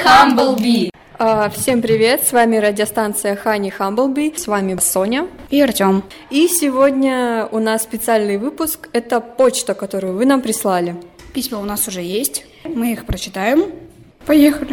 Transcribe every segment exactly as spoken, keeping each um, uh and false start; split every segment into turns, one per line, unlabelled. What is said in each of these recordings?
Humblebee.
Uh, всем привет, с вами радиостанция Honey Humblebee, с вами Соня
и Артём.
И сегодня у нас специальный выпуск, это почта, которую вы нам прислали.
Письма у нас уже есть, мы их прочитаем. Поехали.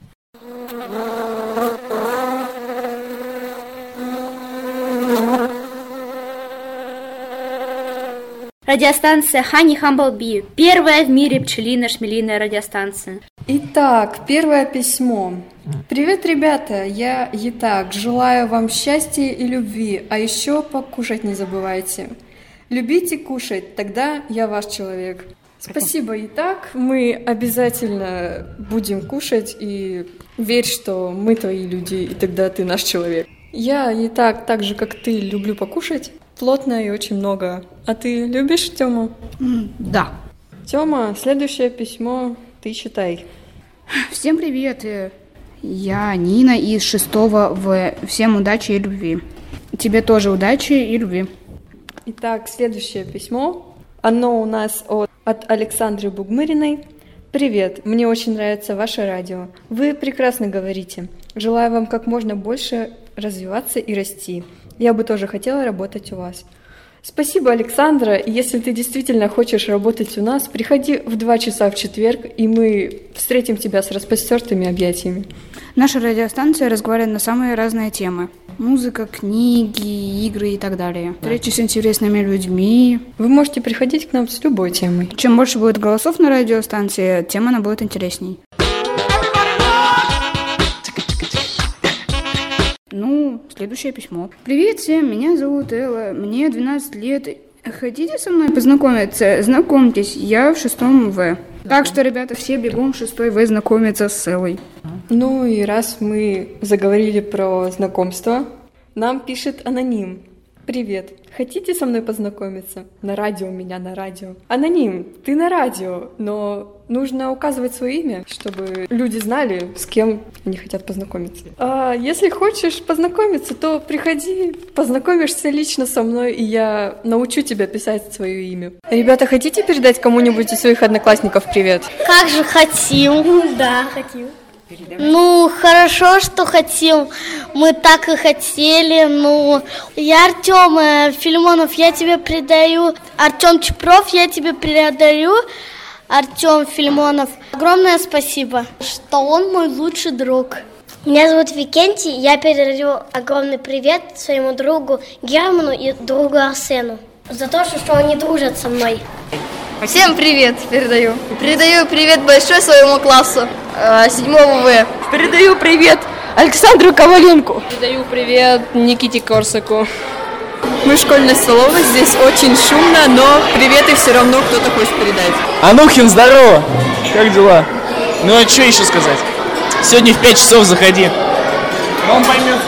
Радиостанция Honey Humblebee. Первая в мире пчелино-шмелиная радиостанция.
Итак, первое письмо. Привет, ребята, я Етак. Желаю вам счастья и любви, а еще покушать не забывайте. Любите кушать, тогда я ваш человек. Спасибо, Етак. Мы обязательно будем кушать и верь, что мы твои люди, и тогда ты наш человек. Я, Етак, так же, как ты, люблю покушать. Плотно и очень много. А ты любишь, Тёма?
Mm, да.
Тёма, следующее письмо ты читай.
Всем привет. Я Нина из шестого В. Всем удачи и любви. Тебе тоже удачи и любви.
Итак, следующее письмо. Оно у нас от, от Александры Бугмыриной. Привет, мне очень нравится ваше радио. Вы прекрасно говорите. Желаю вам как можно больше развиваться и расти. Я бы тоже хотела работать у вас. Спасибо, Александра. И если ты действительно хочешь работать у нас, приходи в два часа в четверг, и мы встретим тебя с распростертыми объятиями.
Наша радиостанция разговаривает на самые разные темы. Музыка, книги, игры и так далее. Встречи с интересными людьми.
Вы можете приходить к нам с любой темой.
Чем больше будет голосов на радиостанции, тем она будет интересней. Ну, следующее письмо. Привет всем, меня зовут Элла, мне двенадцать лет. Хотите со мной познакомиться? Знакомьтесь, я в шестом В. Так что, ребята, все бегом в шестой В знакомиться с Эллой.
Ну и раз мы заговорили про знакомство, нам пишет аноним. Привет, хотите со мной познакомиться? На радио меня, на радио. Аноним, ты на радио, но нужно указывать свое имя, чтобы люди знали, с кем они хотят познакомиться. А если хочешь познакомиться, то приходи, познакомишься лично со мной, и я научу тебя писать свое имя. Ребята, хотите передать кому-нибудь из своих одноклассников привет?
Как же хотим.
Да, хотим.
Ну, хорошо, что хотим. Мы так и хотели. Ну, я Артём Филимонов, я тебе передаю. Артём Чепров, я тебе передаю. Артём Филимонов, огромное спасибо, что он мой лучший друг.
Меня зовут Викентий, я передаю огромный привет своему другу Герману и другу Арсену за то, что они дружат со мной.
Всем привет передаю. Передаю привет большой своему классу седьмого В. Передаю привет Александру Коваленку.
Передаю привет Никите Корсаку.
Мы в школьной столовой, здесь очень шумно, но приветы все равно кто-то хочет передать.
Анухин, здорово! Как дела? Ну а что еще сказать? Сегодня в пять часов заходи. Он поймет.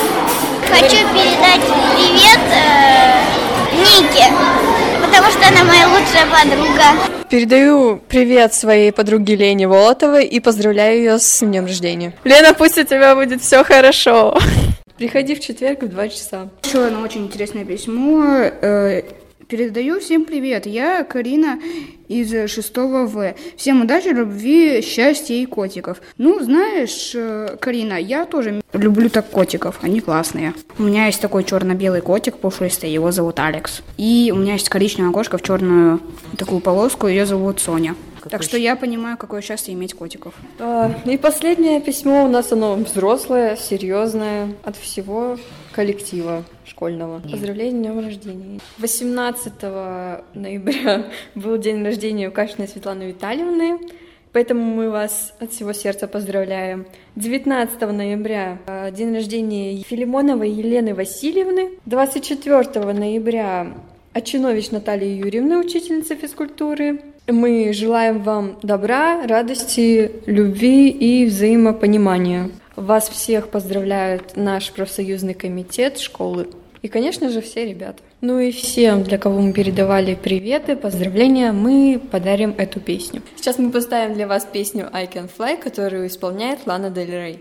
Хочу передать привет э, Нике, потому что она моя лучшая подруга.
Передаю привет своей подруге Лене Волотовой и поздравляю ее с днем рождения. Лена, пусть у тебя будет все хорошо. Приходи в четверг в два часа.
Еще одно очень интересное письмо. Передаю всем привет. Я Карина из шестого В. Всем удачи, любви, счастья и котиков. Ну, знаешь, Карина, я тоже люблю так котиков. Они классные. У меня есть такой черно-белый котик пушистый, его зовут Алекс. И у меня есть коричневая кошка в черную такую полоску, ее зовут Соня. Так что я понимаю, какое счастье иметь котиков.
А, и последнее письмо у нас, оно взрослое, серьезное, от всего коллектива школьного. Поздравления, днем рождения. восемнадцатого ноября был день рождения у Кашиной Светланы Витальевны, поэтому мы вас от всего сердца поздравляем. девятнадцатого ноября день рождения Филимоновой Елены Васильевны. двадцать четвёртого ноября Очинович Натальи Юрьевны, учительница физкультуры. Мы желаем вам добра, радости, любви и взаимопонимания. Вас всех поздравляет наш профсоюзный комитет школы. И, конечно же, все ребята. Ну и всем, для кого мы передавали приветы, поздравления, мы подарим эту песню. Сейчас мы поставим для вас песню I Can Fly, которую исполняет Лана Дель Рей.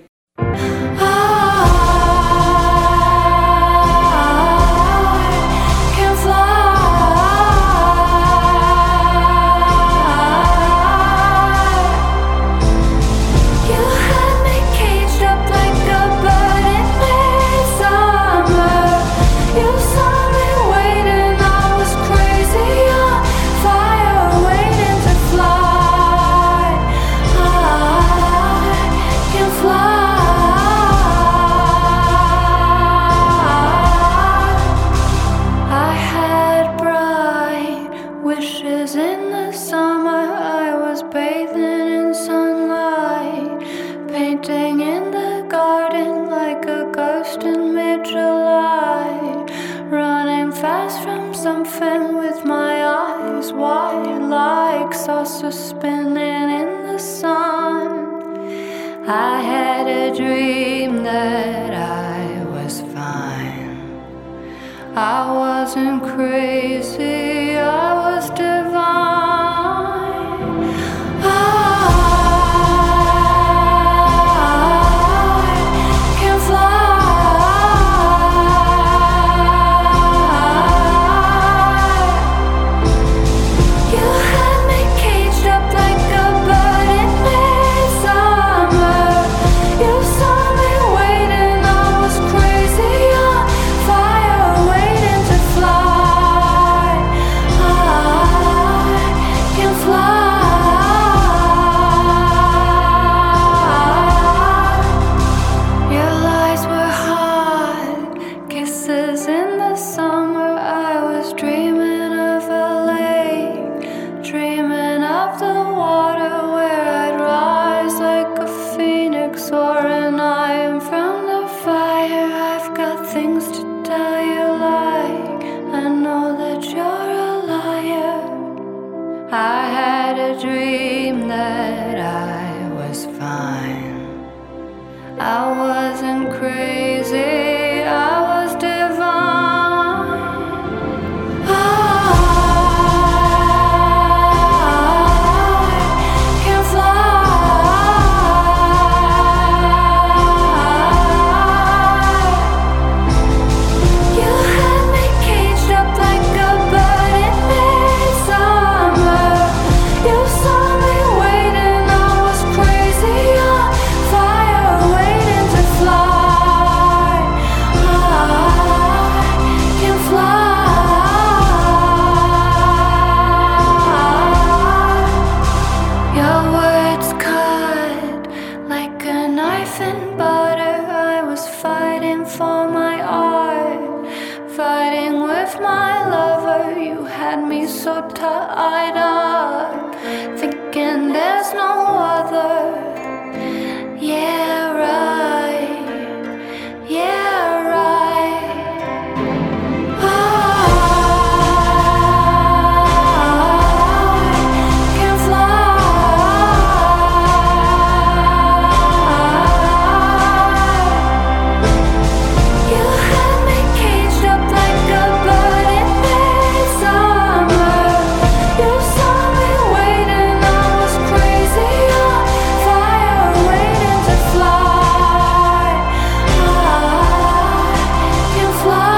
You had
triumphant with my eyes wide like saucers spinning in the sun. I had a dream that I was fine. I wasn't crazy, I was divine. I had a dream that I was fine. I wasn't crazy, I was divine. I can fly. You had me caged up like a bird in midsummer. You saw me waiting, I was crazy on fire, waiting to fly. I can fly. Your words cut like a knife in butter. I was fighting for my art, fighting with my lover. You had me so tied up, thinking there's no other. Yeah, right. Yeah, right. I can fly. You had me caged up like a bird in midsummer. You saw me waiting, I was crazy on fire, waiting to fly. I can fly.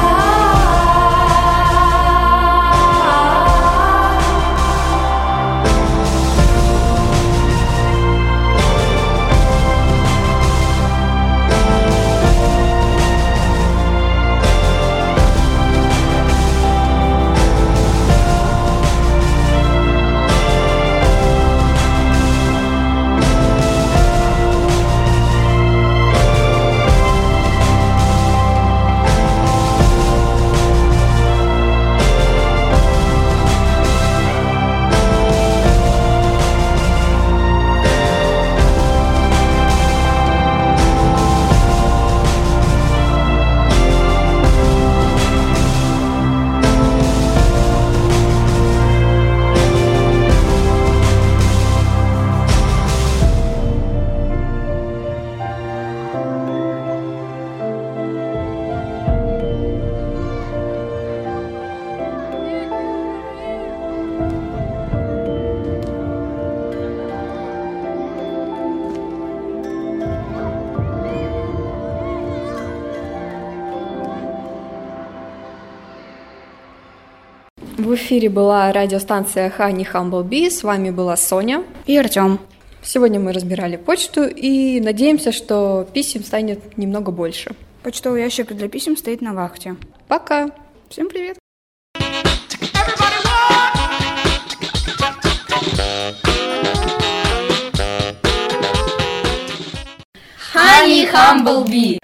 В эфире была радиостанция Honey Humble Bee, с вами была Соня
и Артём.
Сегодня мы разбирали почту и надеемся, что писем станет немного больше.
Почтовый ящик для писем стоит на вахте.
Пока!
Всем привет!
Honey Humble Bee.